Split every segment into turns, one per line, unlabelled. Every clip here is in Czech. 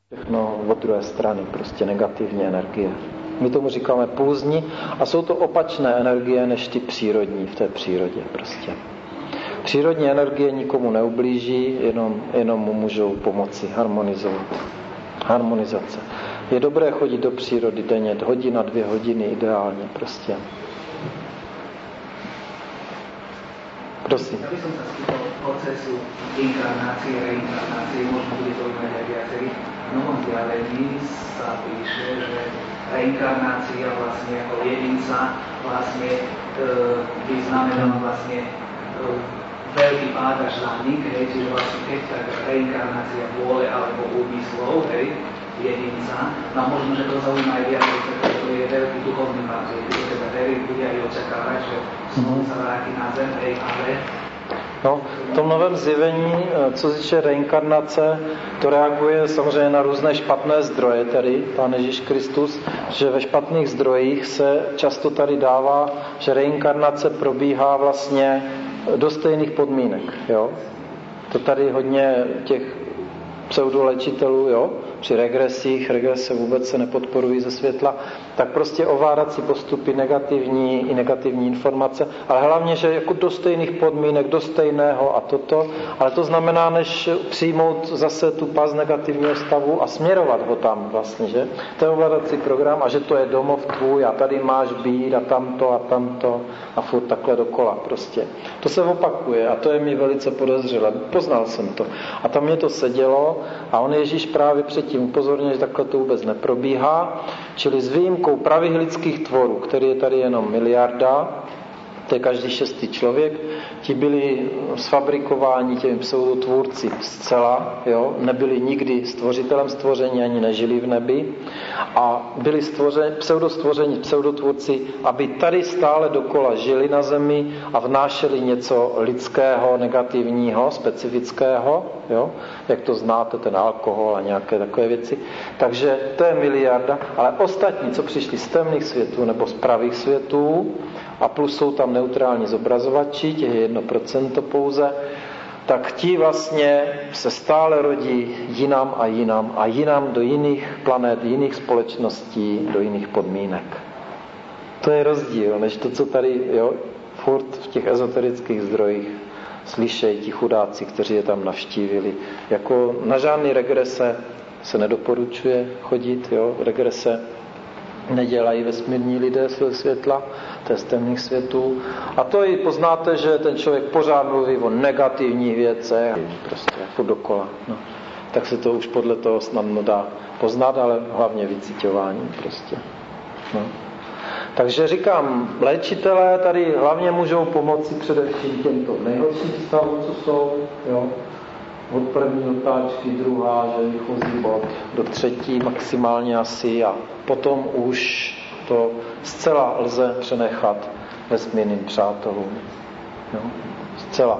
Všechno od druhé strany, prostě negativní energie. My tomu říkáme pulzní a jsou to opačné energie než ty přírodní v té přírodě prostě. Přírodní energie nikomu neublíží, jenom mu můžou pomoci harmonizovat. Harmonizace. Je dobré chodit do přírody denně, hodina, 2 hodiny ideálně prostě. Prosím.
Ja by som sa spýtal procesu inkarnácie, reinkarnácie, možno bude to iné aj viacerý. V Novom zjavení sa píše, že reinkarnácia vlastne ako jedinca vlastne by znamenala vlastne veľký pád až zánik, čiže vlastne keď tak reinkarnácia vôle alebo úmyslov, jedinca, no a možno, že to zaujíma aj viac, pretože to je veľký duchovný pád, že keď teda veriť bude aj očakávať, že sa vrátí na zem, ale
No, v tom novém zjevení, co se týče reinkarnace, to reaguje samozřejmě na různé špatné zdroje, tedy Pán Ježíš Kristus, že ve špatných zdrojích se často tady dává, že reinkarnace probíhá vlastně do stejných podmínek. Jo? To tady hodně těch pseudolečitelů, jo? Při regresích, regrese vůbec se nepodporují ze světla, tak prostě ovládací postupy negativní i negativní informace, ale hlavně, že jako do stejných podmínek, do stejného a toto, ale to znamená, než přijmout zase tu past negativního stavu a směrovat ho tam vlastně, že? To je ovládací program a že to je domov tvůj a tady máš být a tamto a furt takhle dokola prostě. To se opakuje a to je mi velice podezřelé. Poznal jsem to. A tam mě to sedělo a on Ježíš právě předtím upozornil, že takhle to vůbec neprobíhá, čili s výjimkou pravých lidských tvorů, který je tady jenom miliarda, to je každý 6. člověk, ti byli sfabrikováni těmi pseudotvůrci zcela, jo? Nebyli nikdy stvořitelem stvoření, ani nežili v nebi a byli pseudotvůrci, aby tady stále dokola žili na zemi a vnášeli něco lidského, negativního, specifického, jo? Jak to znáte, ten alkohol a nějaké takové věci. Takže to je miliarda, ale ostatní, co přišli z temných světů nebo z pravých světů, a plus jsou tam neutrální zobrazovači, těch je 1% pouze, tak ti vlastně se stále rodí jinam a jinam do jiných planet, jiných společností, do jiných podmínek. To je rozdíl, než to, co tady, jo, furt v těch ezoterických zdrojích slyšejí ti chudáci, kteří je tam navštívili. Jako na žádný regrese se nedoporučuje chodit, jo, regrese nedělají vesmírní lidé světla, to je z temných světů. A to i poznáte, že ten člověk pořád mluví o negativních věcech, prostě jako dokola. No. Tak se to už podle toho snadno dá poznat, ale hlavně vyciťováním prostě. No. Takže říkám, léčitelé tady hlavně můžou pomoci především těmto nejhorším stavům, co jsou, jo. Od první otáčky, druhá, že výchozí bod, do 3. maximálně asi a potom už to zcela lze přenechat vesmírným přátelům. Jo? Zcela.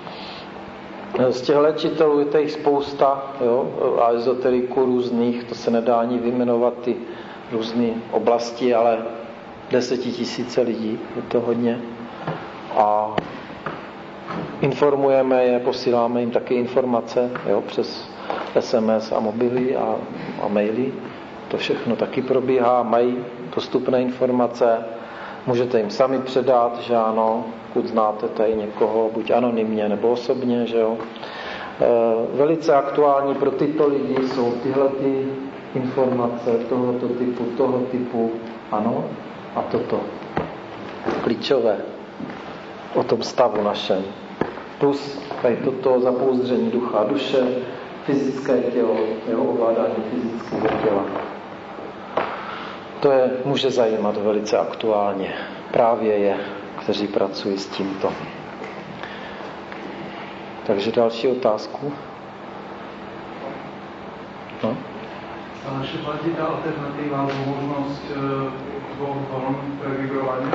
Z těch léčitelů je těch spousta, jo? A ezoteriků různých, to se nedá ani vyjmenovat ty různé oblasti, ale 10 000 lidí, je to hodně. A informujeme je, posíláme jim taky informace, jo, přes SMS a mobily a maily. To všechno taky probíhá, mají dostupné informace. Můžete jim sami předat, že ano, pokud znáte tady někoho, buď anonymně nebo osobně, že jo. Velice aktuální pro tyto lidi jsou tyhle ty informace toho typu, ano, a toto. Klíčové o tom stavu našem. Plus tady toto zapouzdření ducha a duše, fyzické tělo, jeho ovládání fyzického těla. To je, může zajímat velice aktuálně. Právě je, kteří pracují s tímto. Takže další otázku. No?
A naše platí ta alternativa, možnost dvou vln previbrování?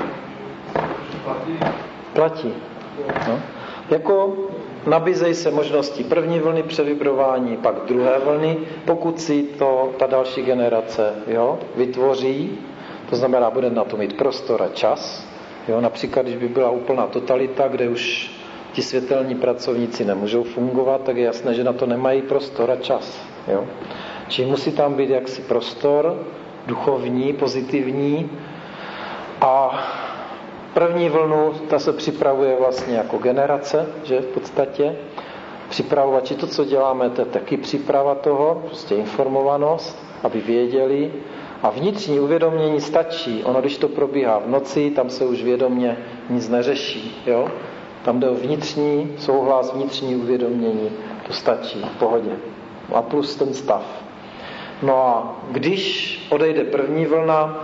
Platí?
No. Jako nabízejí se možnosti první vlny převibrování, pak druhé vlny, pokud si to ta další generace, jo, vytvoří, to znamená, bude na to mít prostor a čas. Jo, například, když by byla úplná totalita, kde už ti světelní pracovníci nemůžou fungovat, tak je jasné, že na to nemají prostor a čas. Jo? Čili musí tam být jaksi prostor, duchovní, pozitivní. A první vlnu, ta se připravuje vlastně jako generace, že v podstatě. Připravovači, to, co děláme, to je taky příprava toho, prostě informovanost, aby věděli. A vnitřní uvědomění stačí. Ono, když to probíhá v noci, tam se už vědomě nic neřeší. Jo? Tam jde o vnitřní souhlas, vnitřní uvědomění. To stačí, v pohodě. A plus ten stav. No a když odejde první vlna,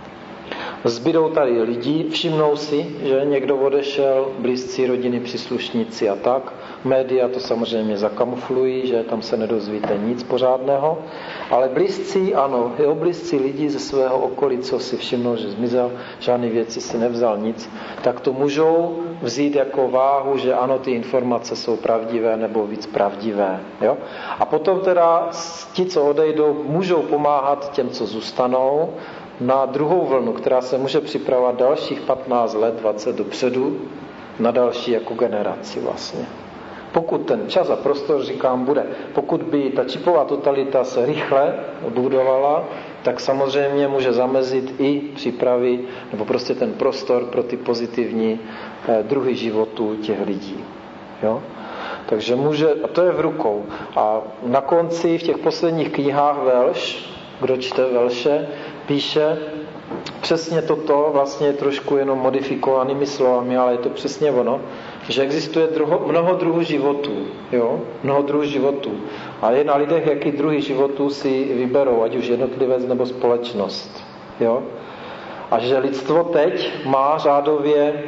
zbydou tady lidi, všimnou si, že někdo odešel, blízcí rodiny, příslušníci a tak. Média to samozřejmě zakamuflují, že tam se nedozvíte nic pořádného. Ale blízcí, ano, jeho blízcí lidi ze svého okolí, co si všimnou, že zmizel, žádný věci si nevzal nic, tak to můžou vzít jako váhu, že ano, ty informace jsou pravdivé nebo víc pravdivé. Jo? A potom teda ti, co odejdou, můžou pomáhat těm, co zůstanou, na druhou vlnu, která se může připravovat dalších 15 let, 20 dopředu, na další jako generaci vlastně. Pokud ten čas a prostor, říkám, bude. Pokud by ta čipová totalita se rychle budovala, tak samozřejmě může zamezit i přípravy, nebo prostě ten prostor pro ty pozitivní druhy životů těch lidí. Jo? Takže může, a to je v rukou. A na konci v těch posledních knihách Velš, kdo čte Velše, píše přesně toto, vlastně trošku jenom modifikovanými slovami, ale je to přesně ono, že existuje mnoho druhů životů. Jo? Mnoho druhů životů. A je na lidech, jaký druhy životů si vyberou, ať už jednotlivec nebo společnost. Jo? A že lidstvo teď má řádově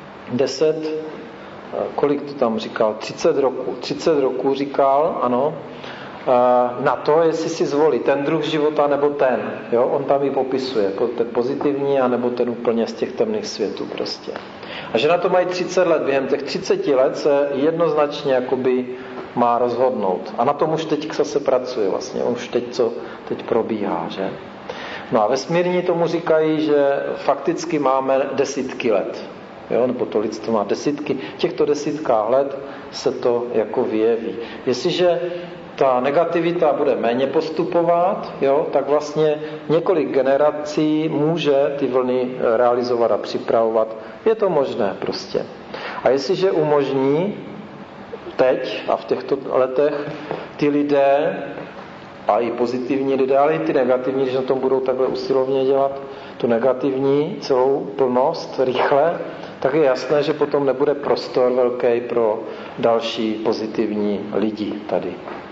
10, kolik to tam říkal, 30 roků. 30 roků říkal, ano, na to, jestli si zvolí ten druh života nebo ten. Jo? On tam ji popisuje, ten pozitivní a nebo ten úplně z těch temných světů prostě. A že na to mají 30 let. Během těch 30 let se jednoznačně jakoby má rozhodnout. A na tom už teď se pracuje vlastně. Už teď, co teď probíhá. Že? No a vesmírní tomu říkají, že fakticky máme desítky let. Jo? Nebo to lidstvo má desítky. V těchto desítkách let se to jako vyjeví. Jestliže ta negativita bude méně postupovat, jo, tak vlastně několik generací může ty vlny realizovat a připravovat. Je to možné prostě. A jestliže umožní teď a v těchto letech ty lidé, a i pozitivní lidé, ale i ty negativní, když na tom budou takhle usilovně dělat, tu negativní celou plnost rychle, tak je jasné, že potom nebude prostor velký pro další pozitivní lidi tady.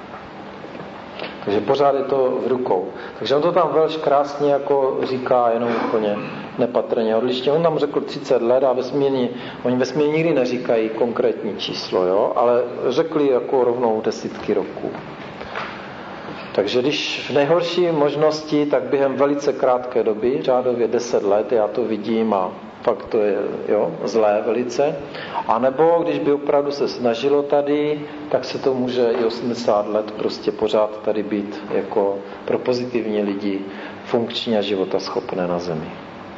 Takže pořád je to v rukou. Takže on to tam Velš krásně jako říká, jenom úplně nepatrně odlišně. On tam řekl 30 let a oni vesmírně nikdy neříkají konkrétní číslo, jo? Ale řekli jako rovnou desítky roků. Takže když v nejhorší možnosti, tak během velice krátké doby, řádově 10 let, já to vidím a fakt to je zlé velice. A nebo když by opravdu se snažilo tady, tak se to může i 80 let prostě pořád tady být jako pro pozitivní lidi funkční a životaschopné na zemi.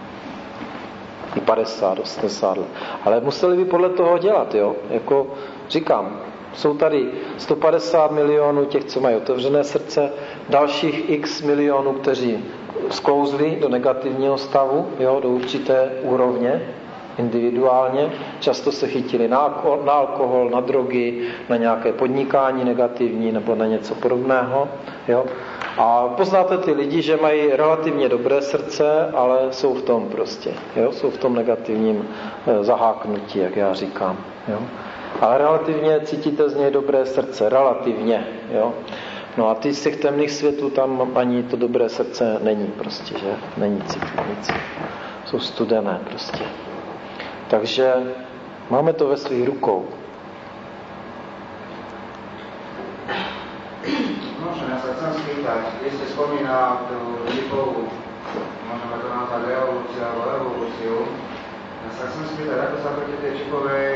I 50, 80 let. Ale museli by podle toho dělat, jo. Jako říkám, jsou tady 150 milionů těch, co mají otevřené srdce, dalších x milionů, kteří sklouzli do negativního stavu, jo, do určité úrovně, individuálně. Často se chytili na alkohol, na drogy, na nějaké podnikání negativní nebo na něco podobného. Jo. A poznáte ty lidi, že mají relativně dobré srdce, ale jsou v tom prostě. Jo. Jsou v tom negativním zaháknutí, jak já říkám. Jo. Ale relativně cítíte z něj dobré srdce. Relativně. Jo. No a ty z těch temných světů tam ani to dobré srdce není prostě, že? Není cítit nic. Jsou studené prostě. Takže máme to ve svých rukou.
Možno, ja sa chcem spýtať, keď ste spomínal tú lipovú, môžeme to nazvať revolúciu alebo evolúciu, ja sa chcem spýtať, ako sa proti tej čipovej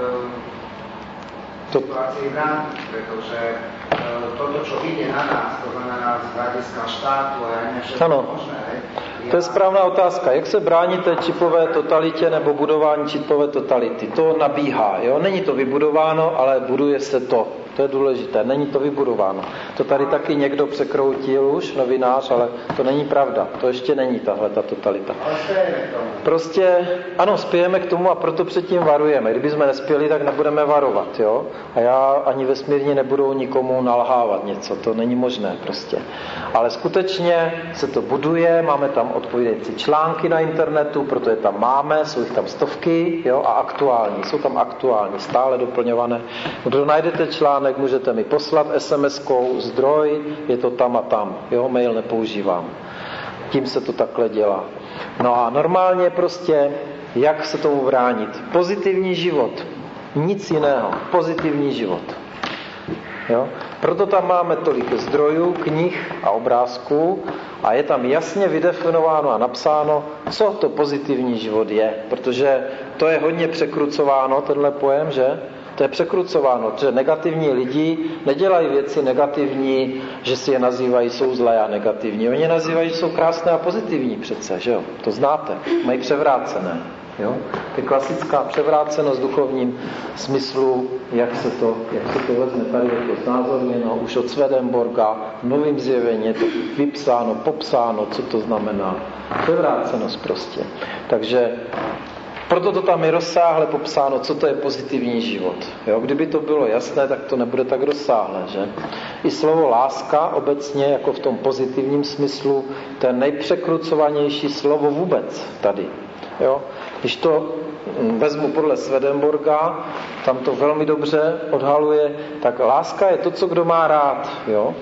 situácii brániť, pretože toto, čo ide na nás, to znamená z hľadiska štátu a ja neviem všetko možné,
To je správná otázka. Jak se bráníte čipové totalitě nebo budování čipové totality? To nabíhá. Jo? Není to vybudováno, ale buduje se to. To je důležité. Není to vybudováno. To tady taky někdo překroutil už, novinář, ale to není pravda. To ještě není tahle ta totalita.
Ale spějeme k tomu.
Prostě, ano, spějeme k tomu a proto předtím varujeme. Kdybychom nespěli, tak nebudeme varovat. Jo? A já ani vesmírně nebudou nikomu nalhávat něco. To není možné prostě. Ale skutečně se to buduje, máme tam odpovídající články na internetu, proto je tam máme, jsou jich tam stovky, jo, a aktuální. Jsou tam aktuální, stále doplňované. Kdo najdete článek, můžete mi poslat SMS-kou, zdroj, je to tam a tam. Jo, mail nepoužívám. Tím se to takhle dělá. No a normálně prostě, jak se tomu bránit? Pozitivní život. Nic jiného. Pozitivní život. Jo? Proto tam máme tolik zdrojů, knih a obrázků a je tam jasně vydefinováno a napsáno, co to pozitivní život je. Protože to je hodně překrucováno, tenhle pojem, že? To je překrucováno, že negativní lidi nedělají věci negativní, že si je nazývají, jsou zlé a negativní. Oni nazývají, že jsou krásné a pozitivní přece, že jo? To znáte, mají převrácené. Jo? To je klasická převrácenost v duchovním smyslu, jak se to vezme, tady je to znázorněno už od Swedenborga, v Novým zjevení je to vypsáno, popsáno, co to znamená. Převrácenost prostě. Takže proto to tam je rozsáhle popsáno, co to je pozitivní život. Jo? Kdyby to bylo jasné, tak to nebude tak rozsáhlé, že? I slovo láska obecně, jako v tom pozitivním smyslu, to je nejpřekrucovanější slovo vůbec tady. Jo? Když to vezmu podle Swedenborga, tam to velmi dobře odhaluje, tak láska je to, co kdo má rád. Jo?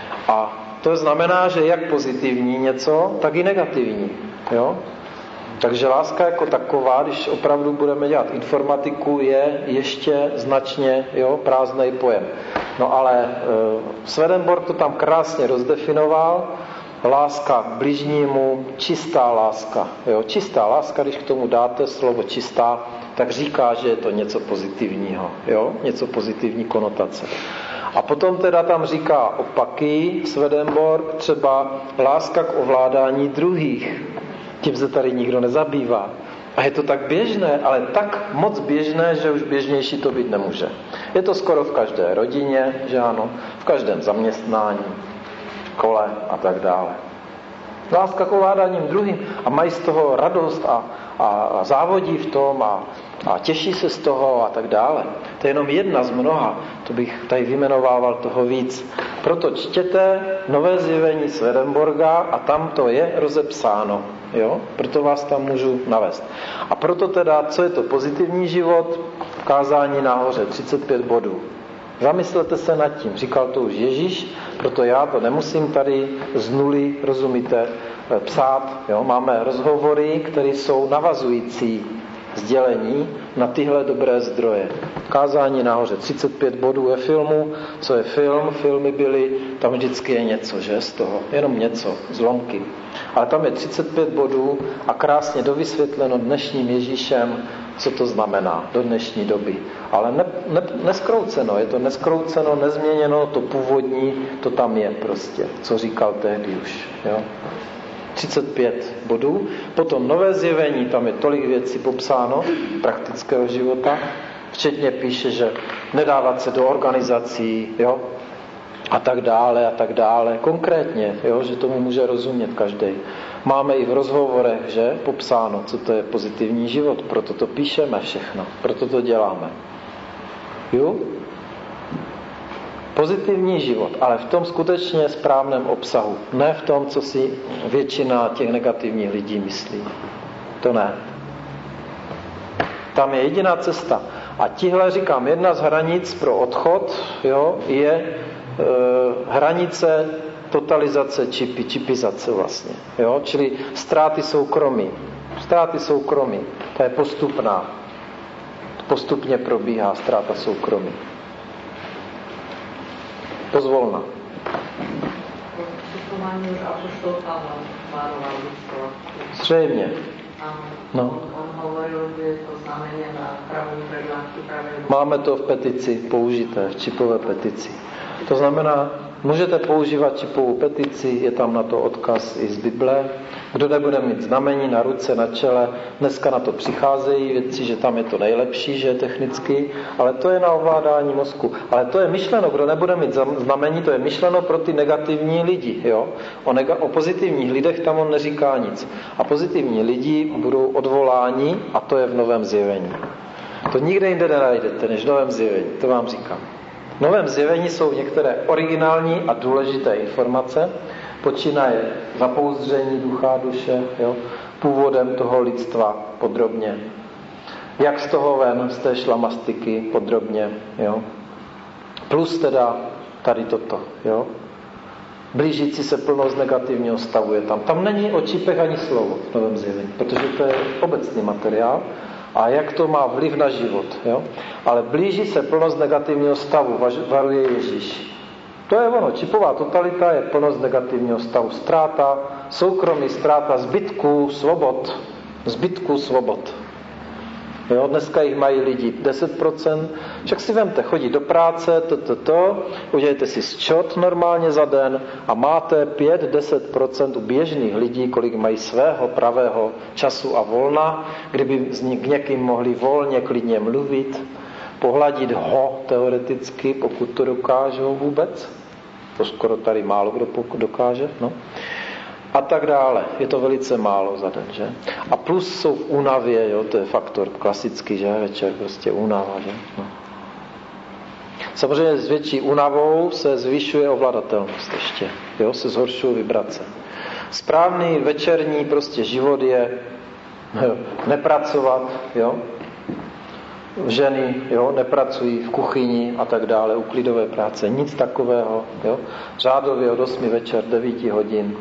A to znamená, že jak pozitivní něco, tak i negativní. Jo? Takže láska jako taková, když opravdu budeme dělat informatiku, je ještě značně prázdnej pojem. No ale Swedenborg to tam krásně rozdefinoval. Láska k bližnímu, čistá láska. Jo? Čistá láska, když k tomu dáte slovo čistá, tak říká, že je to něco pozitivního. Jo? Něco pozitivní konotace. A potom teda tam říká opaky Swedenborg, třeba láska k ovládání druhých. Tím se tady nikdo nezabývá. A je to tak běžné, ale tak moc běžné, že už běžnější to být nemůže. Je to skoro v každé rodině, že ano, v každém zaměstnání, škole a tak dále. Láska k ovládáním druhým a mají z toho radost a závodí v tom a těší se z toho a tak dále. To je jenom jedna z mnoha, to bych tady vyjmenovával toho víc. Proto čtěte Nové zjevení Swedenborga a tam to je rozepsáno. Jo? Proto vás tam můžu navést. A proto teda, co je to pozitivní život? Kázání nahoře, 35 bodů. Zamyslete se nad tím, říkal to už Ježíš, proto já to nemusím tady z nuly, rozumíte, psát. Jo? Máme rozhovory, které jsou navazující sdělení na tyhle dobré zdroje. Kázání nahoře, 35 bodů je filmu. Co je film? Filmy byly, tam vždycky je něco, že z toho, jenom něco, zlomky. Ale tam je 35 bodů a krásně dovysvětleno dnešním Ježíšem, co to znamená do dnešní doby. Ale neskrouceno, je to neskrouceno, nezměněno, to původní, to tam je prostě, co říkal tehdy už. Jo? 35 bodů. Potom Nové zjevení, tam je tolik věcí popsáno praktického života. Včetně píše, že nedávat se do organizací, jo? A tak dále. Konkrétně, jo? Že tomu může rozumět každý. Máme i v rozhovorech, že popsáno, co to je pozitivní život. Proto to píšeme všechno. Proto to děláme. Jo? Pozitivní život, ale v tom skutečně správném obsahu. Ne v tom, co si většina těch negativních lidí myslí. To ne. Tam je jediná cesta. A tihle, říkám, jedna z hranic pro odchod, jo, je hranice totalizace čipizace vlastně. Jo? Čili ztráty soukromí. Ta je postupná. Postupně probíhá ztráta soukromí. Pozvolna. Zřejmě. No. Máme to v petici použité, v čipové petici. To znamená, Můžete používat čipovou petici, je tam na to odkaz i z Bible. Kdo nebude mít znamení na ruce, na čele, dneska na to přicházejí věci, že tam je to nejlepší, že je technicky, ale to je na ovládání mozku. Ale to je myšleno, kdo nebude mít znamení, to je myšleno pro ty negativní lidi. Jo? O pozitivních lidech tam on neříká nic. A pozitivní lidi budou odvoláni a to je v Novém zjevení. To nikde jinde nenajdete, než v Novém zjevení, to vám říkám. V Novém zjevení jsou některé originální a důležité informace, počínaje zapouzdření ducha a duše, jo, původem toho lidstva podrobně. Jak z toho ven, z té šlamastiky podrobně, jo. Plus teda tady toto, jo. Blížící se plnost negativního stavu je tam. Tam není o čipech ani slovo v Novém zjevení, protože to je obecný materiál. A jak to má vliv na život. Jo? Ale blíží se plnost negativního stavu, varuje Ježíš. To je ono, čipová totalita je plnost negativního stavu. Ztráta soukromí, ztráta zbytků svobod. Jo? Dneska jich mají lidi 10%. Však si vemte, chodí do práce, udělejte si sčot normálně za den a máte 5-10% u běžných lidí, kolik mají svého pravého času a volna, kdyby s někým mohli volně, klidně mluvit, pohladit ho teoreticky, pokud to dokážou vůbec. To skoro tady málo kdo dokáže, no. A tak dále. Je to velice málo za den, že? A plus jsou v únavě, jo, to je faktor klasický, že? Večer prostě únava, že? No. Samozřejmě s větší únavou se zvyšuje ovladatelnost ještě, jo, se zhoršují vibrace. Správný večerní prostě život je nepracovat, jo? Ženy, jo, nepracují v kuchyni a tak dále, uklidové práce, nic takového, jo? Řádově od 8 večer, 9 hodin.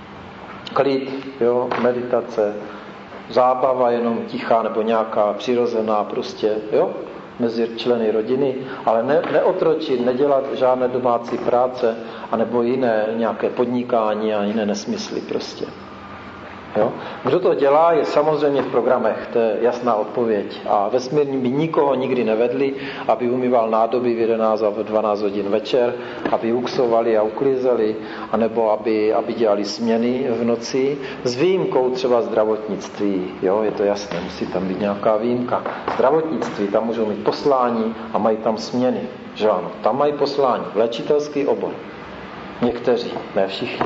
Klid, jo, meditace, zábava jenom tichá nebo nějaká přirozená prostě, jo, mezi členy rodiny, ale neotročit, nedělat žádné domácí práce anebo jiné nějaké podnikání a jiné nesmysly prostě. Jo? Kdo to dělá, je samozřejmě v programech, to je jasná odpověď. A vesmírní by nikoho nikdy nevedli, aby umýval nádoby v 11 a v 12 hodin večer, aby uksovali a uklízeli, anebo aby dělali směny v noci, s výjimkou třeba zdravotnictví. Jo? Je to jasné, musí tam být nějaká výjimka. Zdravotnictví, tam můžou mít poslání a mají tam směny. Že ano, tam mají poslání, léčitelský obor. Někteří, ne všichni.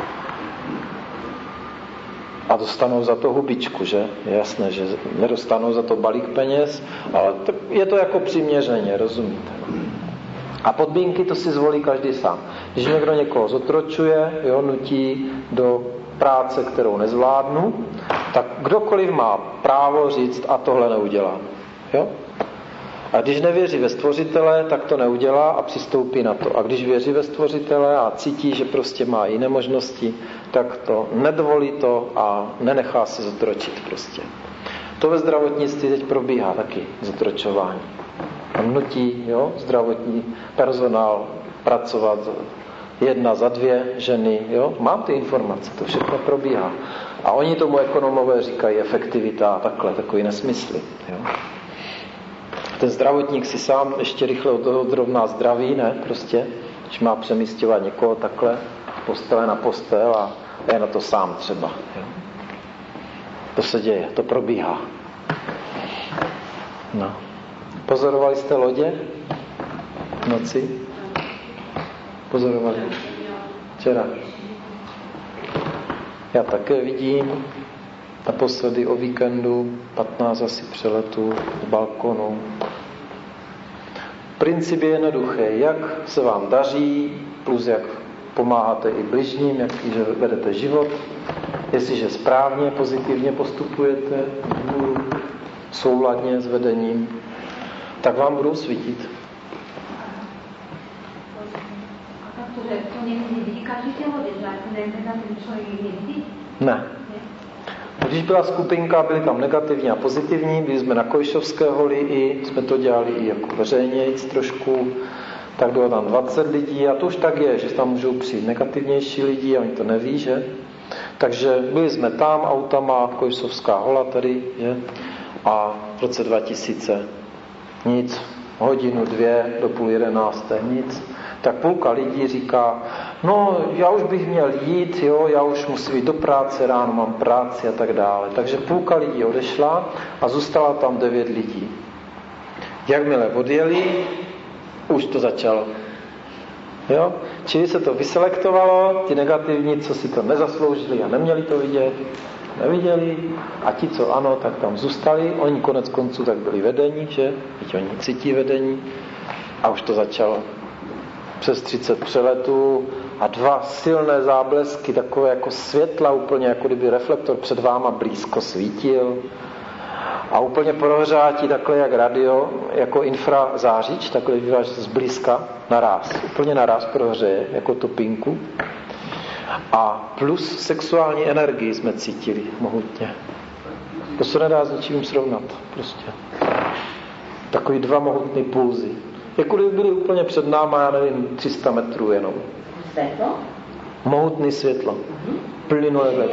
A dostanou za to hubičku, že? Je jasné, že nedostanou za to balík peněz, ale je to jako přiměřeně, rozumíte? A podmínky to si zvolí každý sám. Když někdo někoho zotročuje, jo, nutí do práce, kterou nezvládnu, tak kdokoliv má právo říct, a tohle neudělám. Jo? A když nevěří ve Stvořitele, tak to neudělá a přistoupí na to. A když věří ve Stvořitele a cítí, že prostě má jiné možnosti, tak to nedovolí to a nenechá se zotročit prostě. To ve zdravotnictví teď probíhá taky, zotročování. Tam nutí, jo, zdravotní personál pracovat 1 za 2 ženy, jo. Mám ty informace, to všechno probíhá. A oni tomu ekonomové říkají efektivita a takhle, takový nesmysly, jo. Ten zdravotník si sám ještě rychle odrovná zdraví, ne, prostě, když má přemístěvat někoho takhle, postele na postel a je na to sám třeba. Jo. To se děje, to probíhá. No. Pozorovali jste lodě v noci? Pozorovali? Včera. Já také vidím. Naposledy o víkendu 15 asi přeletů z balkonu. Princip je jednoduchý. Jak se vám daří, plus jak pomáháte i bližním, jak vedete život. Jestliže správně, pozitivně postupujete, souladně s vedením, tak vám budou svítit. Ne. Když byla skupinka, byli tam negativní a pozitivní, byli jsme na Kojšovské holi i jsme to dělali i jako veřejnějc trošku, tak bylo tam 20 lidí a to už tak je, že tam můžou přijít negativnější lidi a oni to neví, že? Takže byli jsme tam autama, Kojšovská hola tady, že? A v roce 2000 nic, 1-2 do 10:30 nic. tak půlka lidí říká, no já už bych měl jít, jo, já už musím jít do práce, ráno mám práci a tak dále. Takže půlka lidí odešla a zůstala tam 9 lidí. Jakmile odjeli, už to začalo. Jo? Čili se to vyselektovalo, ti negativní, co si to nezasloužili a neměli to vidět, neviděli, a ti, co ano, tak tam zůstali. Oni konec konců tak byli vedení, že? Teď oni cítí vedení a už to začalo. Přes 30 přeletů a 2 silné záblesky, takové jako světla, úplně jako kdyby reflektor před váma blízko svítil. A úplně prohřátí takhle jak radio, jako infrazářič, takhle vyváž zblízka, naráz. Úplně naráz prohřeje, jako topinku. A plus sexuální energii jsme cítili mohutně. To se nedá s ničím srovnat. Prostě. Takový 2 mohutný pulzy. Jako kdyby byly úplně před náma, já nevím, 300 metrů jenom.
Světlo?
Mohutný světlo. Plynulé věc.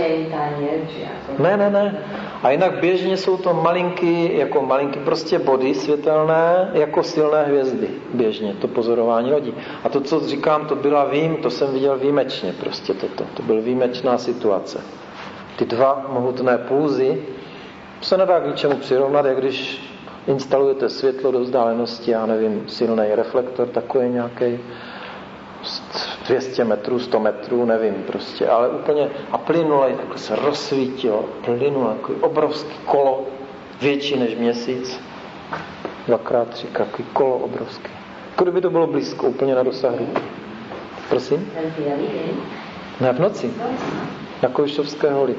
Ne. A jinak běžně jsou to malinký prostě body světelné, jako silné hvězdy. Běžně, to pozorování lodí. A to, co říkám, to jsem viděl výjimečně prostě toto. To byl výjimečná situace. Ty 2 mohutné pulzy se nedá k ničemu přirovnat, jak když instalujete světlo do vzdálenosti, já nevím, silný reflektor, takový nějaký 200 metrů, 100 metrů, nevím prostě, ale úplně a plynule, takhle se rozsvítilo, plynule, takový obrovský kolo, větší než měsíc, 2x3, takový kolo obrovský. Jako kdyby to bylo blízko, úplně na dosah ruky. Prosím? Ne, v noci. Na Kojišťovské hory.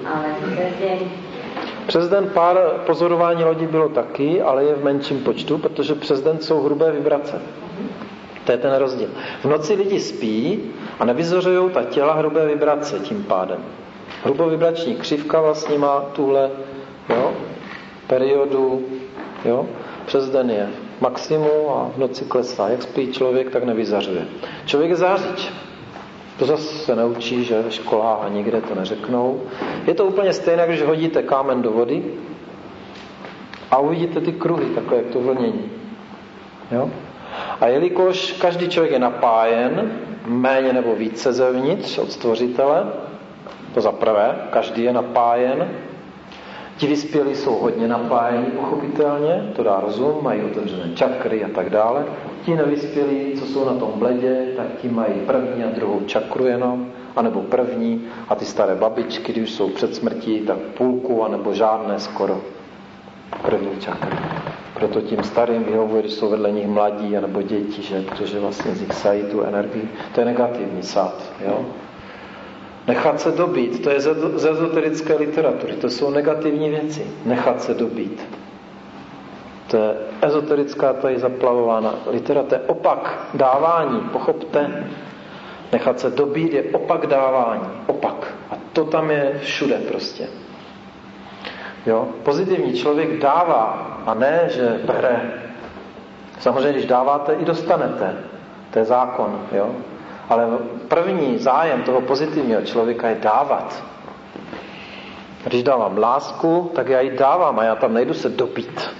Přes den pár pozorování lodí bylo taky, ale je v menším počtu, protože přes den jsou hrubé vibrace. To je ten rozdíl. V noci lidi spí a nevyzořují ta těla hrubé vibrace tím pádem. Hrubovibrační křivka vlastně má tuhle periodu, přes den je maximum a v noci klesá. Jak spí člověk, tak nevyzařuje. Člověk je zářič. To zase se neučí, že ve školách a nikde to neřeknou. Je to úplně stejné, když hodíte kámen do vody a uvidíte ty kruhy, takové jak to vlnění. Jo? A jelikož každý člověk je napájen, méně nebo více zevnitř od stvořitele, to za prvé, každý je napájen, ti vyspělí jsou hodně napájeni, pochopitelně, to dá rozum, mají otevřené čakry a tak dále. Ti nevyspělí, co jsou na tom bledě, tak ti mají první a druhou čakru jenom, anebo první, a ty staré babičky, když jsou před smrtí, tak půlku, anebo žádné skoro první čakry. Proto tím starým vyhovuje, když jsou vedle nich mladí anebo děti, že? Protože vlastně získají tu energii. To je negativní sád. Jo? Nechat se dobít, to je z ezoterické literatury. To jsou negativní věci. Nechat se dobít. To je ezoterická, tady zaplavována literatura. To je opak dávání, pochopte. Nechat se dobít je opak dávání. Opak. A to tam je všude prostě. Jo? Pozitivní člověk dává a ne, že bere. Samozřejmě, když dáváte, i dostanete. To je zákon. Jo? Ale první zájem toho pozitivního člověka je dávat. Když dávám lásku, tak já ji dávám a já tam nejdu se dobít.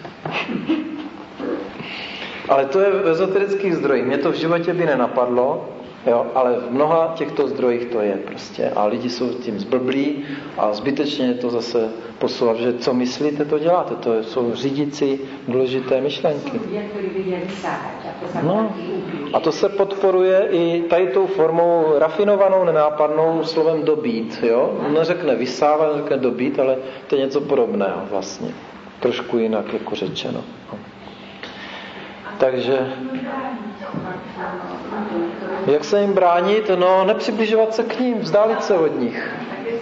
Ale to je v ezoterických zdrojích. Mě to v životě by nenapadlo, jo, ale v mnoha těchto zdrojích to je prostě. A lidi jsou tím zblblí a zbytečně to zase posouvat, že co myslíte, to děláte. To jsou řídící důležité myšlenky. No. A to se podporuje i tady tou formou rafinovanou, nenápadnou slovem dobít. Jo? Neřekne vysávat, neřekne dobít, ale to je něco podobného vlastně. Trošku jinak jako řečeno. Takže jak se jim bránit? No, nepřibližovat se k ním, vzdálit se od nich.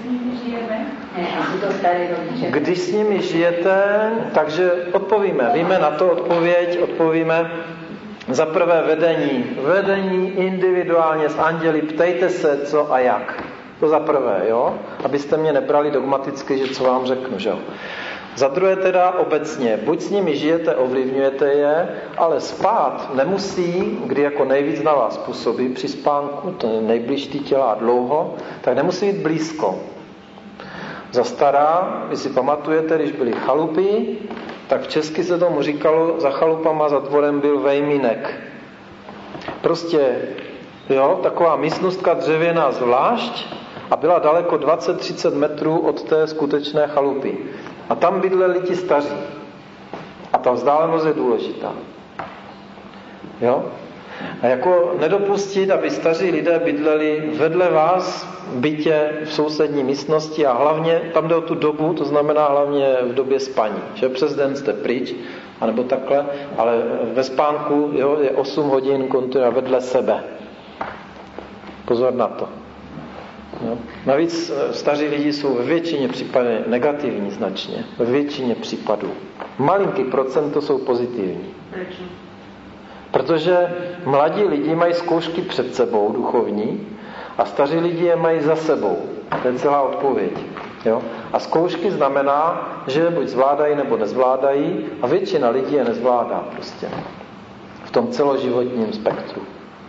Když s nimi žijete, takže odpovíme. Víme na to odpovíme. Za prvé vedení individuálně s anděli, ptejte se, co a jak. To za prvé, jo? Abyste mě nebrali dogmaticky, že co vám řeknu, že jo? Za druhé teda obecně, buď s nimi žijete, ovlivňujete je, ale spát nemusí, kdy jako nejvíc na vás působí při spánku, to je nejblíž ty těla dlouho, tak nemusí být blízko. Za stará, vy si pamatujete, když byly chalupy, tak v česky se tomu říkalo, za chalupama, za dvorem byl vejmínek. prostě, jo, taková místnostka dřevěná zvlášť a byla daleko 20-30 metrů od té skutečné chalupy. A tam bydleli ti staří. A ta vzdálenost je důležitá. Jo? A jako nedopustit, aby staří lidé bydleli vedle vás v bytě, v sousední místnosti a hlavně, tam jde o tu dobu, to znamená hlavně v době spaní. Že přes den jste pryč, anebo takhle, ale ve spánku, jo, je 8 hodin kontinuálně vedle sebe. Pozor na to. Jo. Navíc staří lidi jsou ve většině případů negativní značně. Ve většině případů. Malinký procento jsou pozitivní. Protože mladí lidi mají zkoušky před sebou, duchovní, a staří lidi je mají za sebou. To je celá odpověď. Jo? A zkoušky znamená, že buď zvládají, nebo nezvládají, a většina lidí je nezvládá prostě. V tom celoživotním spektru.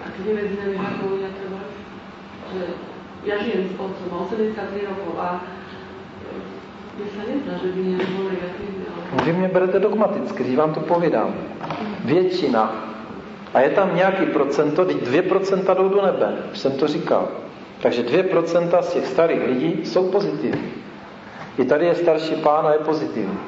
Ja žijem s otcom, 83 rokov a mne sa nezdá, že by nebol negatívny.
Vy mě berete dogmaticky, když vám to povídám. Většina. A je tam nějaký procento, 2% jdou do nebe, už jsem to říkal. Takže 2% z těch starých lidí jsou pozitivní. I tady je starší pán a je pozitivní.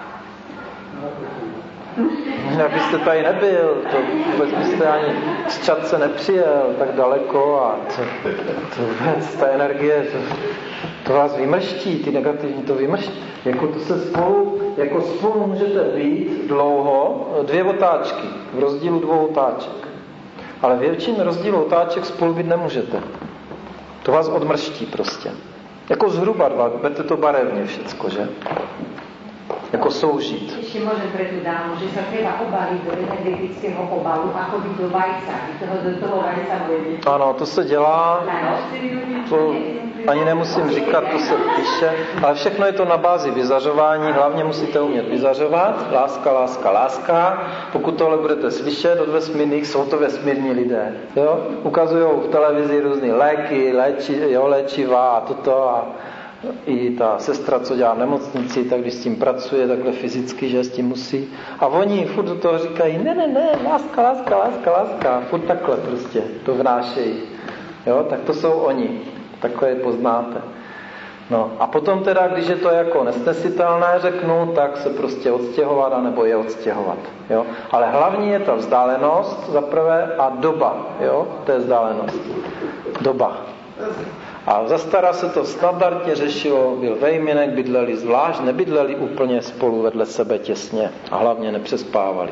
Abyste tady nebyl, to vůbec byste ani z Čadce nepřijel tak daleko a to vůbec, ta energie, to vás vymrští, ty negativní to vymrští. Jako to se spolu můžete být dlouho, 2 otáčky, v rozdílu 2 otáček. Ale většin rozdílu otáček spolu být nemůžete. To vás odmrští prostě. Jako zhruba 2, berte to barevně všecko, že? Jako soužít.
Ešte môžem pre tú dámu, že sa treba obaliť do energetického obalu, ako by do vajca. Do toho vajca bude.
Ano, to se dělá, to ani nemusím říkat, to se píše, ale všechno je to na bázi vyzařování, hlavně musíte umět vyzařovat, láska, láska, láska. Pokud tohle budete slyšet od vesmírných, jsou to vesmírní lidé. Jo? Ukazujou v televizi různé léky, léčiva a toto a i ta sestra, co dělá v nemocnici, tak když s tím pracuje takhle fyzicky, že s tím musí. A oni furt do toho říkají, ne, láska, láska, láska, láska. Furt takhle prostě to vnášejí. Jo, tak to jsou oni. Takhle je poznáte. No a potom teda, když je to jako nesnesitelné, řeknu, tak se prostě odstěhovat, anebo je odstěhovat. Jo? Ale hlavní je ta vzdálenost za prvé a doba. Jo? To je vzdálenost. Doba. A za stara se to standardně řešilo, byl vejminek, bydleli zvlášť, nebydleli úplně spolu vedle sebe těsně a hlavně nepřespávali.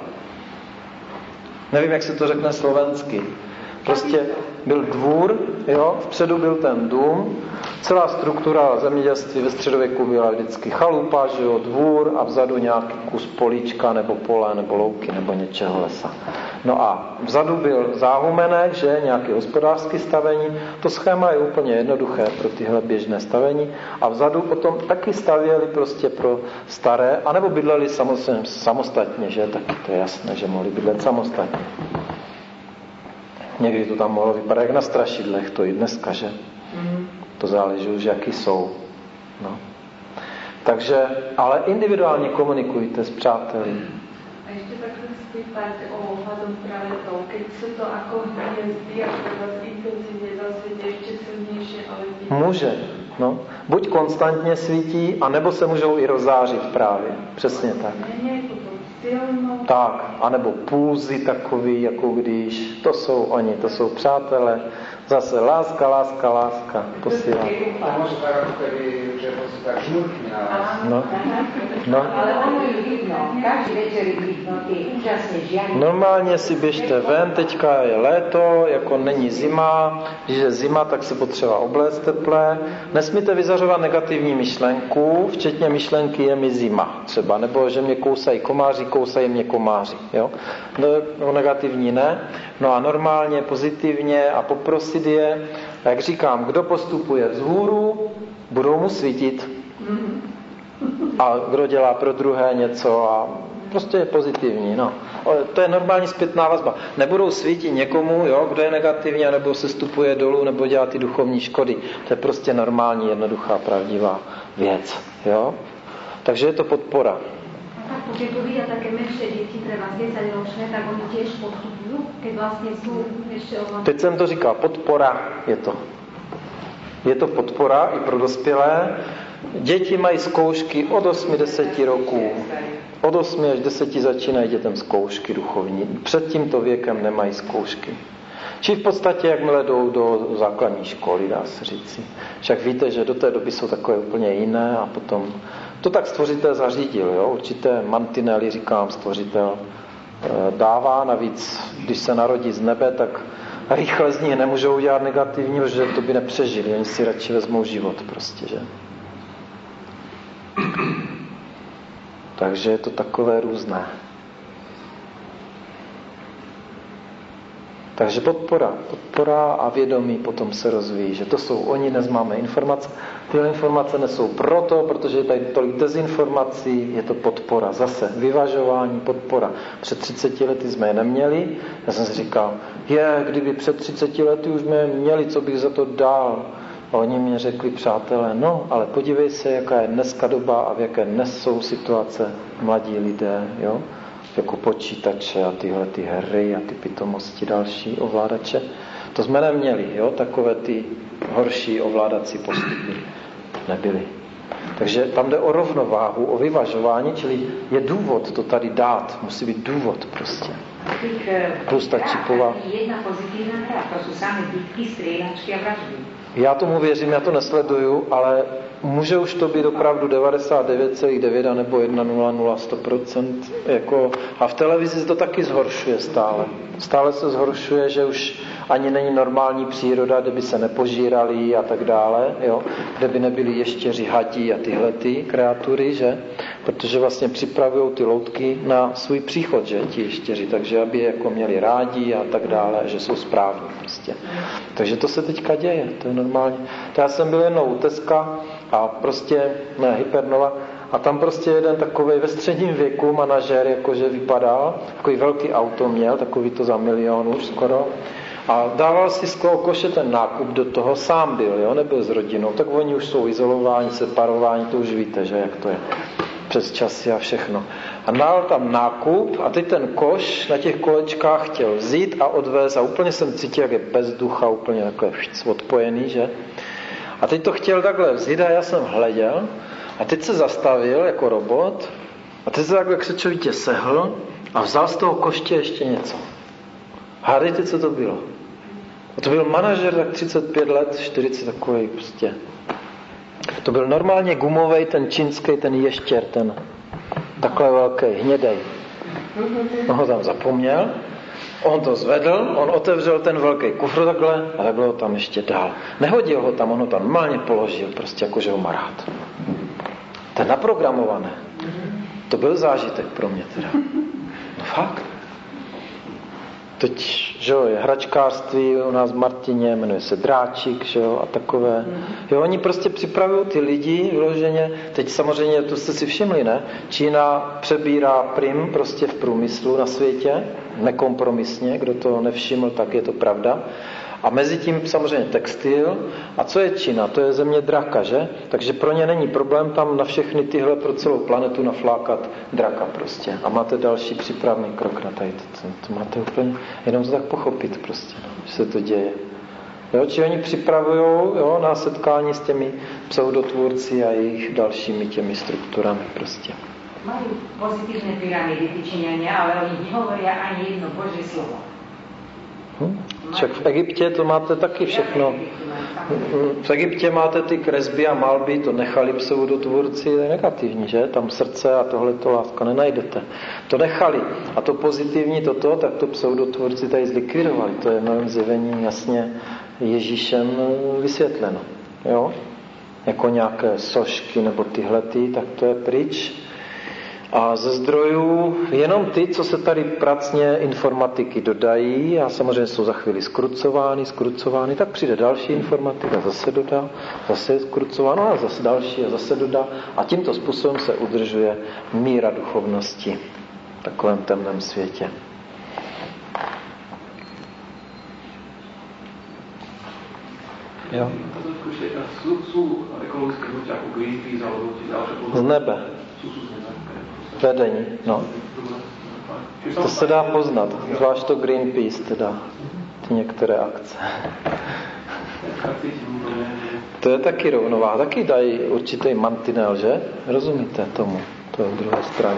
Nevím, jak se to řekne slovensky. Prostě byl dvůr, jo, vpředu byl ten dům, celá struktura zemědělství ve středověku byla vždycky chalupa, že jo, dvůr a vzadu nějaký kus políčka nebo pole nebo louky nebo něčeho lesa. No a vzadu byl záhumenek, že nějaké hospodářské stavení, to schéma je úplně jednoduché pro tyhle běžné stavení a vzadu potom taky stavěli prostě pro staré, anebo bydleli samostatně, že, taky to je jasné, že mohli bydlet samostatně. Někdy to tam mohlo vypadat jak na strašidlech, to i dneska, že? To záleží už, jaký jsou. No. Takže, ale individuálně komunikujte s přáteli.
A ešte takhle spýtať o ohľadom práve to, keď sú to ako hviezdy a treba intenzívne zasvietiť ešte silnejšie, ale
může, no. Buď konstantně svítí, anebo se můžou i rozzářit právě. Přesně tak. Tak, anebo pulzy takový, jako když, to jsou oni, to jsou přátelé. Zase láska, láska, láska. Posílá.
A môže tak ako keby, že si tak žmurkne na vás.
No.
Ale ono ju vidno, každý večer vidno, je úžasne žiadne.
Normálně si běžte ven, teďka je léto, jako není zima, když je zima, tak se potřeba obléct teplé. Nesmíte vyzařovat negativní myšlenku, včetně myšlenky je mi zima třeba, nebo že mě kousají komáři, kousají mě komáři. Jo? No, negativní ne. No a normálně, pozitivně a poprosit je, jak říkám, kdo postupuje vzhůru, budou mu svítit. A kdo dělá pro druhé něco a prostě je pozitivní. No. To je normální zpětná vazba. Nebudou svítit někomu, jo, kdo je negativní, nebo se stupuje dolů, nebo dělá ty duchovní škody. To je prostě normální, jednoduchá, pravdivá věc. Jo? Takže je to podpora.
takto, keď tu vidia také menšie deti, treba 10-ročné, tak oni tiež postupujú, keď vlastne sú ešte ovládané.
Teď jsem to říkal, podpora je to. Je to podpora i pro dospělé. Děti mají zkoušky od 8-10 roků. Od 8 až 10 začínají dětem zkoušky duchovní. Před tímto věkem nemají zkoušky. Či v podstatě, jakmile jdou do základní školy, dá se říci. Však víte, že do té doby jsou takové úplně jiné a potom to tak stvořitel zařídil. Jo? Určité mantinely, říkám, stvořitel dává. Navíc, když se narodí z nebe, tak rychle z nich nemůžou udělat negativní, protože to by nepřežili. Oni si radši vezmou život prostě, že? Takže je to takové různé. Takže podpora a vědomí potom se rozvíjí, že to jsou oni, dnes máme informace. Tyhle informace nesou protože je tady tolik dezinformací, je to podpora. Zase vyvažování, podpora. Před 30 lety jsme je neměli. Já jsem si říkal, kdyby před 30 lety už jsme je měli, co bych za to dal. A oni mě řekli, přátelé, no, ale podívej se, jaká je dneska doba a v jaké dnes jsou situace mladí lidé, jo? Jako počítače a tyhle ty hry a ty pitomosti další ovládače. To jsme neměli, jo? Takové ty horší ovládací postupy nebyly. Takže tam jde o rovnováhu, o vyvažování, čili je důvod to tady dát, musí být důvod prostě. Plus ta čipová.
Jedna pozitívna hra, to sú samé bitky, strieľačky a vraždy.
Já tomu věřím, já to nesleduju, ale může už to být opravdu 99,9 nebo 1,00-100%. Jako, a v televizi se to taky zhoršuje stále. Stále se zhoršuje, že už ani není normální příroda, kde by se nepožírali a tak dále, jo? Kde by nebyli ještěři, hadí a tyhle ty kreatury, že? Protože vlastně připravují ty loutky na svůj příchod, že? Ti ještěři, takže aby je jako měli rádi a tak dále, že jsou správní prostě. Takže to se teďka děje, to je normálně. To já jsem byl jednou u Teska a prostě, ne, Hypernova, a tam prostě jeden takovej ve středním věku manažer, jakože vypadal, takový velký auto měl, takový to za 1 milion už skoro, a dával si z toho koše ten nákup do toho, sám byl, jo, nebyl s rodinou, tak oni už jsou izolováni, separováni, to už víte, že jak to je, přes časy a všechno. A dal tam nákup a teď ten koš na těch kolečkách chtěl vzít a odvést a úplně jsem cítil, jak je bez ducha, úplně takové odpojený, že? A teď to chtěl takhle vzít a já jsem hleděl a teď se zastavil jako robot a teď se takhle křečovitě sehl a vzal z toho koště ještě něco. Hádejte, co to bylo. A to byl manažer tak 35 let, 40 takový prostě. To byl normálně gumovej, ten čínský, ten ještěr, ten takhle velký, hnědej. On ho tam zapomněl, on to zvedl, on otevřel ten velký kufr takhle a takhle ho tam ještě dal. Nehodil ho tam, on ho tam normálně položil, prostě jako, že ho má rád. To je naprogramované. To byl zážitek pro mě teda. No fakt. Teď, že jo, je hračkářství u nás v Martině, jmenuje se Dráčik, že jo, a takové. Jo, oni prostě připravují ty lidi vyloženě. Teď samozřejmě, to jste si všimli, ne? Čína přebírá prim prostě v průmyslu na světě, nekompromisně, kdo to nevšiml, tak je to pravda. A mezi tím samozřejmě textil. A co je Čína? To je země draka, že? Takže pro ně není problém tam na všechny tyhle pro celou planetu naflákat draka prostě. A máte další přípravný krok na tady. To máte úplně, jenom to tak pochopit prostě, že se to děje. Jo, či oni připravujou, jo, na setkání s těmi pseudotvůrci a jejich dalšími těmi strukturami prostě.
Majú pozitívne pyramídy tí Číňania, ale oni nehovoria ani jedno Božie slovo.
Však v Egyptě to máte taky všechno. V Egyptě máte ty kresby a malby, to nechali pseudotvůrci, to je negativní, že? Tam srdce a tohleto láska nenajdete. To nechali. A to pozitivní toto, tak to pseudotvůrci tady zlikvidovali. To je v Novém zjevení jasně Ježíšem vysvětleno. Jo? Jako nějaké sošky nebo tyhlety, tak to je pryč. A ze zdrojů jenom ty, co se tady pracně informatiky dodají a samozřejmě jsou za chvíli skrucovány, tak přijde další informatika, zase dodá, zase je skrucováno a zase další a zase dodá. A tímto způsobem se udržuje míra duchovnosti v takovém temném světě. Jo?
Sú ekologické hnutia ako Greenpeace alebo tie ďalšie
Z nebe.
Sú z nebe.
Vedení, no. To se dá poznat, zvlášť to Greenpeace teda, ty některé akce. To je taky rovnováha, taky dají určitý mantinel, že? Rozumíte tomu, to je druhé straně.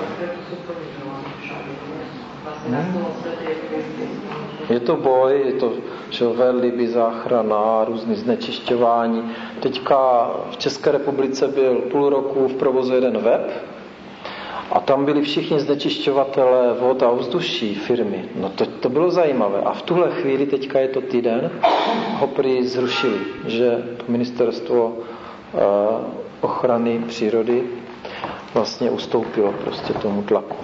Je to boj, je to velrybí záchrana, různý znečišťování. Teďka v České republice byl půl roku v provozu jeden web a tam byli všichni znečišťovatelé vod a ovzduší firmy. No to bylo zajímavé. A v tuhle chvíli, teďka je to týden, ho prý zrušili, že ministerstvo ochrany přírody vlastně ustoupilo prostě tomu tlaku.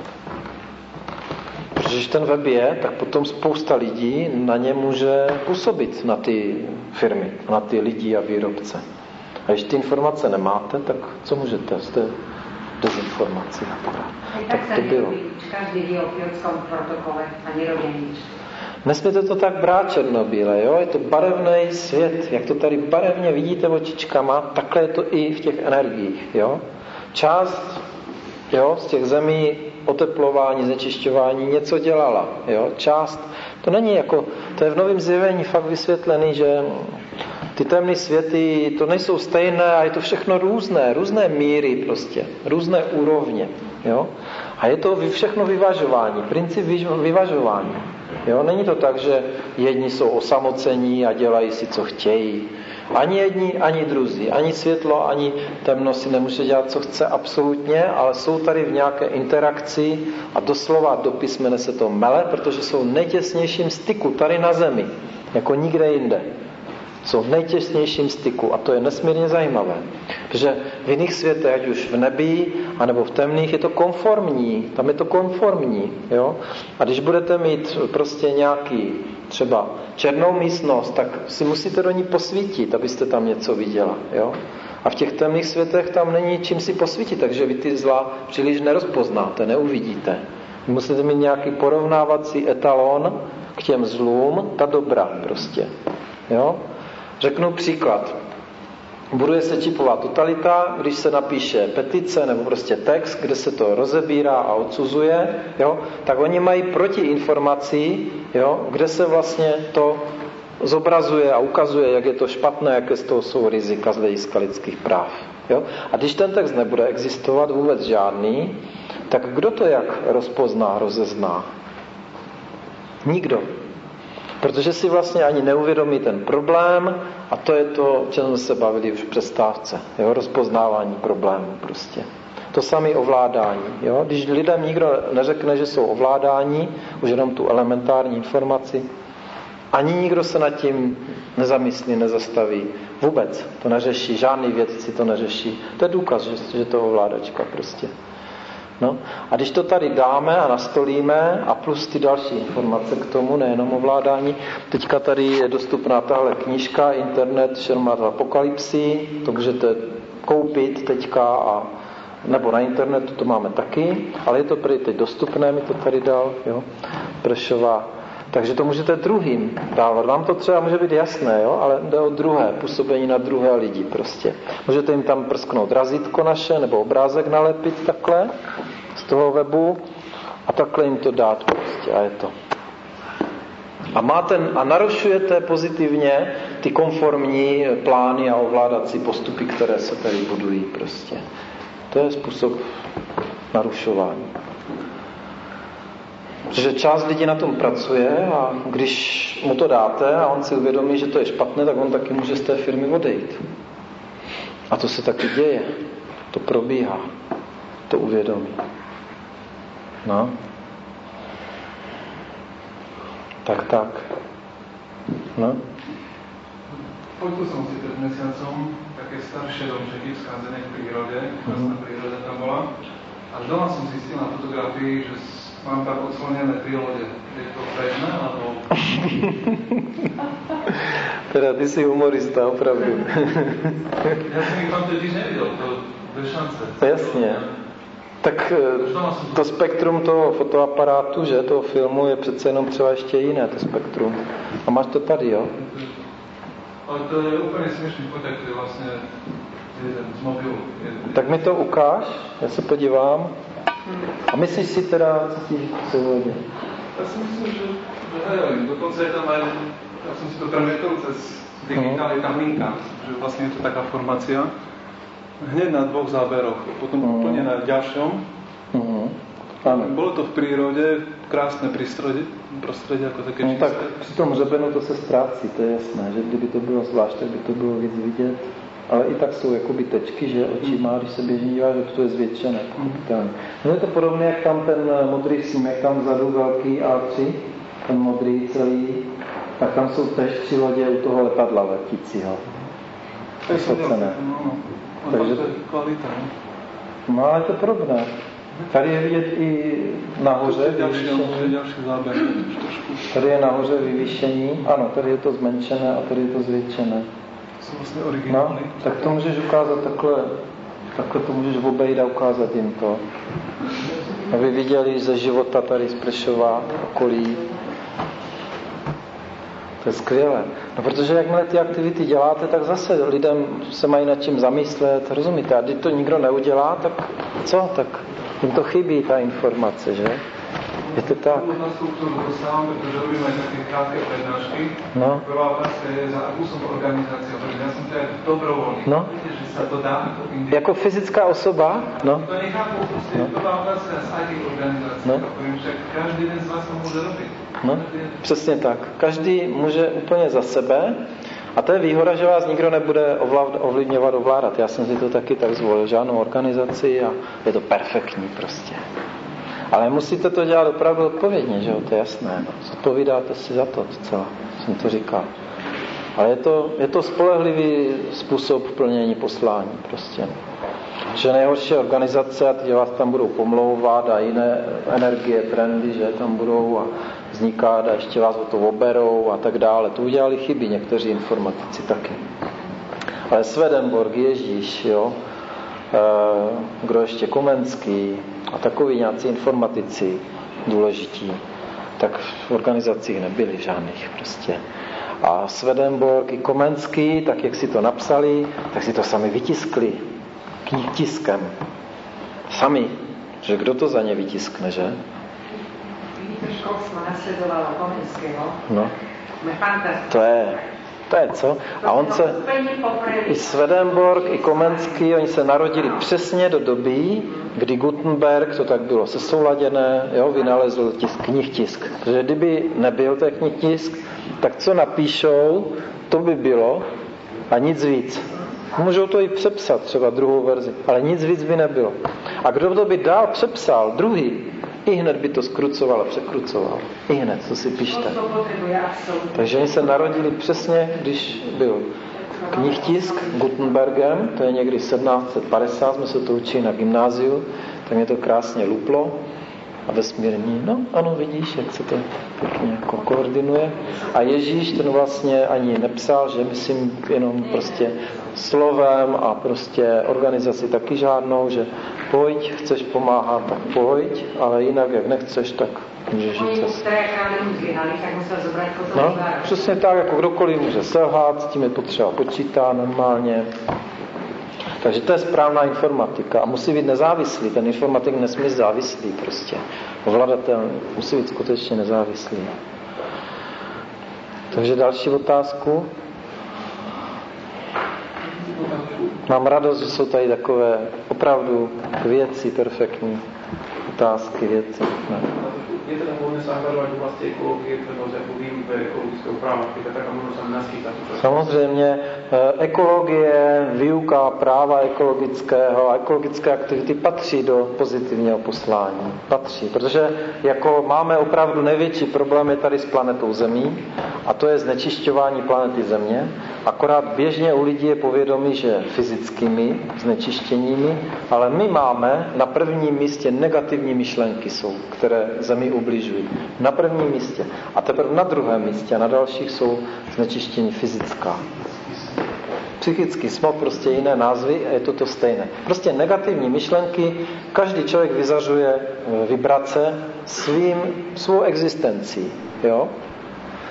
Protože když ten web je, tak potom spousta lidí na ně může působit, na ty firmy, na ty lidi a výrobce. A když ty informace nemáte, tak co můžete? Jste dezinformaci napadá. Tak to bylo.
Každý ví o Kjótskom protokole a nerobí nič.
Nesmíte to tak brát černobíle, jo? Je to barevný svět. Jak to tady barevně vidíte očičkama, takhle je to i v těch energiích, jo? Část, jo, z těch zemí oteplování, znečišťování něco dělala, jo? Část, to není jako, to je v Novém zjevení fakt vysvětlený, že ty temné světy, to nejsou stejné a je to všechno různé míry prostě, různé úrovně, jo? A je to všechno vyvažování, princip vyvažování. Jo? Není to tak, že jedni jsou osamocení a dělají si, co chtějí. Ani jedni, ani druzí. Ani světlo, ani temno si nemůže dělat, co chce absolutně, ale jsou tady v nějaké interakci a doslova do písmene se to mele, protože jsou v nejtěsnějším styku tady na zemi, jako nikde jinde. Jsou v nejtěsnějším styku a to je nesmírně zajímavé. Protože v jiných světech, ať už v nebi, anebo v temných, je to konformní. Tam je to konformní. Jo? A když budete mít prostě nějaký třeba černou místnost, tak si musíte do ní posvítit, abyste tam něco viděla. Jo? A v těch temných světech tam není čím si posvítit, takže vy ty zla příliš nerozpoznáte, neuvidíte. Musíte mít nějaký porovnávací etalon k těm zlům, ta dobra prostě. Jo? Řeknu příklad. Buduje se čipová totalita, když se napíše petice nebo prostě text, kde se to rozebírá a odsuzuje, jo, tak oni mají protiinformací, jo, kde se vlastně to zobrazuje a ukazuje, jak je to špatné, jaké z toho jsou rizika z hlediska lidských práv. Jo. A když ten text nebude existovat vůbec žádný, tak kdo to jak rozpozná, rozezná? Nikdo. Protože si vlastně ani neuvědomí ten problém a to je to, o čem jsme se bavili už v přestávce. Jo? Rozpoznávání problémů prostě. To samé ovládání. Jo? Když lidem nikdo neřekne, že jsou ovládáni, už jenom tu elementární informaci, ani nikdo se nad tím nezamyslí, nezastaví. Vůbec to neřeší, žádný vědci to neřeší. To je důkaz, že to ovládačka prostě. No. A když to tady dáme a nastolíme a plus ty další informace k tomu, nejenom ovládání, teďka tady je dostupná tahle knížka Internet Šermat apokalypsy, to můžete koupit teďka a nebo na internetu to máme taky, ale je to prý teď dostupné, mi to tady dal, jo, Prešová. Takže to můžete druhým dávat. Vám to třeba může být jasné, jo? Ale jde o druhé, působení na druhé lidi prostě. Můžete jim tam prsknout razítko naše nebo obrázek nalepit takhle z toho webu a takhle jim to dát prostě a je to. A narušujete pozitivně ty konformní plány a ovládací postupy, které se tady budují prostě. To je způsob narušování. Protože část lidí na tom pracuje a když mu to dáte a on si uvědomí, že to je špatné, tak on taky může z té firmy odejít. A to se taky děje. To probíhá. To uvědomí. No. Tak. No.
Počul som si pred mesiacom také staršie domčeky skázené v prírode, krásna príroda tam bola. A doma som zistil na fotografii, že mám tak odslonené 3 lode. Je to bežné, alebo...
Teda ty si humorista, opravdu.
Ja som ich tam totiž nevidel, to bez šance.
Jasně. Tak to spektrum toho fotoaparátu, že, toho filmu je přece jenom třeba ještě jiné, to spektrum. A máš to tady, jo?
Ale to je úplne smiešný fotek, kde vlastne jeden z mobilu.
Tak mi to ukáž, já se podívám. A myslíš si teda, co ti se hodí?
Ja si myslím, že hej, dokonca je tam aj, ja som si to premietol cez digitálne tam linka, že vlastne je to taká formácia. Hneď na 2 záberoch, potom úplne na ďalšom. Bolo to v prírode, krásne prostredie ako také čisté.
Tak při tom hřebenu to se ztrácí, to je jasné, že kdyby to bylo zvlášť, tak by to bylo víc vidět. Ale i tak jsou jakoby tečky, že očima, když se běžně díváš, že to je zvětšené. No je to podobné, jak tam ten modrý snímek, tam vzadu velký A3, ten modrý celý, tak tam jsou též 3 lodě u toho letadla letícího. Vysocené. Takže
to je kvalita.
No ale to je podobné. Tady je vidět i nahoře vyvýšení. Tady je nahoře vyvýšení. Ano, tady je to zmenšené a tady je to zvětšené.
Vlastně originální.
No, tak to můžeš ukázat takhle to můžeš obejít a ukázat jim to. Aby viděli ze života tady z Prešova, okolí. To je skvělé. No, protože jakmile ty aktivity děláte, tak zase lidem se mají nad čím zamyslet, rozumíte? A když to nikdo neudělá, tak co? Tak jim to chybí, ta informace, že? Je to tak.
Na struktúru dostávam, pretože robíme aj také krátke prednášky.
No.
Prvá otázka je, za akú som organizáciu, pretože ja som teda dobrovoľný.
No.
Viete, že sa to dá?
Jako fyzická osoba? No.
To nechápu, proste prvá otázka z IT organizácie.
No.
Poviem, však každý den z vás to môže robiť.
No, přesně tak. Každý může úplně za sebe a to je výhoda, že vás nikdo nebude ovlivňovat, ovládat. Já jsem si to taky tak zvolil, žádnou organizaci a je to perfektní prostě. Ale musíte to dělat opravdu odpovědně, že jo, to je jasné. No. Zodpovídáte si za to docela, jsem to říkal. Ale je to spolehlivý způsob plnění poslání prostě. Že nejhorší organizace, a teď vás tam budou pomlouvat a jiné energie, trendy, že tam budou a vzniká a ještě vás o to oberou a tak dále. To udělali chyby někteří informatici taky. Ale Swedenborg, Ježíš, jo, kdo ještě Komenský a takový nějací informatici důležití, tak v organizacích nebyli žádných prostě. A Swedenborg i Komenský, tak jak si to napsali, tak si to sami vytiskli tiskem. Sami. Že kdo to za ně vytiskne, že?
Vidíte, školstvo nasledovalo Komenského.
No. To je co? A on se, i Swedenborg, i Komenský, oni se narodili přesně do doby, kdy Gutenberg, to tak bylo sesouladěné, jo, vynalezl knihtisk. Protože kdyby nebyl ten knihtisk, tak co napíšou, to by bylo a nic víc. Můžou to i přepsat, třeba druhou verzi, ale nic víc by nebylo. A kdo to by dál přepsal, druhý, i hned by to skrucoval a překrucoval. I hned, co si píšte. Takže oni se narodili přesně, když byl knihtisk Gutenbergem, to je někdy 1750, jsme se to učili na gymnáziu, tak mě to krásně luplo a vesmírní, no ano, vidíš, jak se to pěkně jako koordinuje. A Ježíš ten vlastně ani nepsal, že myslím jenom prostě slovem a prostě organizaci taky žádnou, že pojď, chceš pomáhat, tak pojď, ale jinak, jak nechceš, tak můžeš žít cestou. No, přesně tak, jako kdokoliv může selhat, s tím je potřeba počítat normálně. Takže to je správná informatika a musí být nezávislý. Ten informatik nesmí být závislý prostě. Ovladatelný. Musí být skutečně nezávislý. Takže další otázku. Mám radost, že jsou tady takové opravdu věci, perfektní otázky, věci. Ne.
Je teda možné sa angažovať v oblasti ekologie, pretože ako výuke ekologického práva, keď taká možnosť sa naskytá.
Samozřejmě ekologie, výuka práva ekologického a ekologické aktivity patří do pozitivního poslání. Patří, protože jako máme opravdu největší problém je tady s planetou Zemí a to je znečišťování planety Země. Akorát běžně u lidí je povědomí, že fyzickými znečištěními, ale my máme na prvním místě negativní myšlenky jsou, které Zemi ubližují. Na prvním místě. A teprve na druhém místě a na dalších jsou znečištění fyzická. Psychický smog, prostě jiné názvy a je to stejné. Prostě negativní myšlenky, každý člověk vyzařuje vibrace svou existencí. Jo?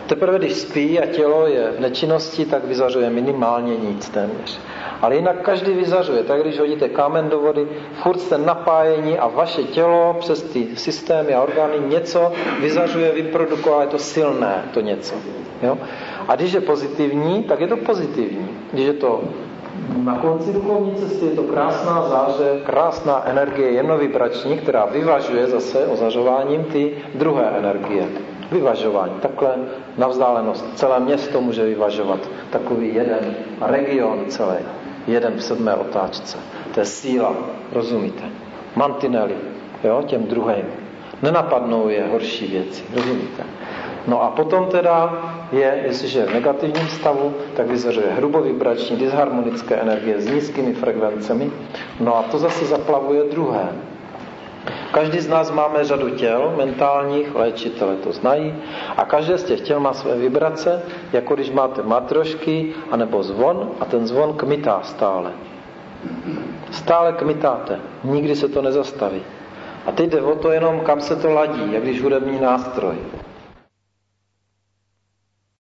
Teprve když spí a tělo je v nečinnosti, tak vyzařuje minimálně nic téměř. Ale jinak každý vyzařuje. Tak když hodíte kámen do vody, furt jste napájení a vaše tělo přes ty systémy a orgány něco vyzařuje, vyprodukuje, je to silné, to něco. Jo? A když je pozitivní, tak je to pozitivní. Když je to na konci duchovní cesty, je to krásná záře, krásná energie jemnovibrační, která vyvažuje zase ozařováním ty druhé energie. Vyvažování, takhle na vzdálenost. Celé město může vyvažovat takový jeden region celý, jeden v 7. otáčce. To je síla, rozumíte? Mantinely, jo, těm druhým. Nenapadnou je horší věci, rozumíte? No a potom teda je, jestliže je v negativním stavu, tak vyzařuje hrubovibrační, disharmonické energie s nízkými frekvencemi. No a to zase zaplavuje druhé. Každý z nás máme řadu těl mentálních, léčitelé to znají, a každé z těch těl má své vibrace, jako když máte matrošky anebo zvon, a ten zvon kmitá stále. Stále kmitáte, nikdy se to nezastaví. A teď jde o to jenom, kam se to ladí, jak když hudební nástroj.